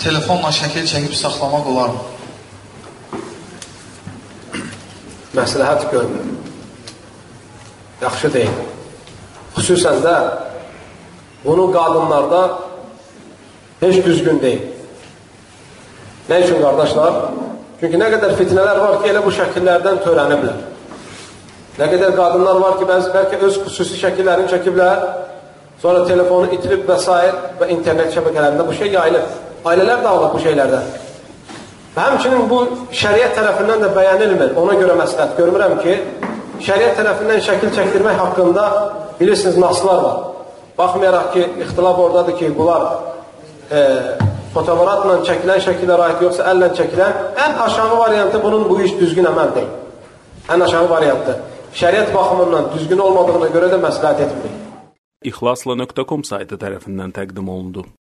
telefonla şəkil çəkib saxlamaq olarmı? Məsləhət görmür. Yaxşı deyil. Xüsusən də bunu qadınlarda heç düzgün deyil. Nə üçün qardaşlar? Çünki nə qədər fitnələr var ki, elə bu şəkillərdən törəniblər. Nə qədər qadınlar var ki, bəlkə öz xüsusi şəkillərini çəkiblər, sonra telefonu itilib və s. və internet şəbəkələrində bu şey yayılır. Ailələr dağılır bu şeylərdən. Və həmçinin bu şəriət tərəfindən də bəyənilmir. Ona görə məsləhət görmürəm ki, şəriət tərəfindən şəkil çəkdirmək haqqında bilirsiniz, naslar var. Baxmayaraq ki, ixtilaf oradadır ki, bunlar fotoaparatla çəkilən şəkillər aid yoxsa əllə çəkilən, ən aşağı variantı bunun bu iş düzgün əməl deyil. Ən aşağı variantı. Şəriət baxımından düzgün olmadığına görə də məsləhət etmirik. İxlasla.com saytı tərəfindən təqdim olundu.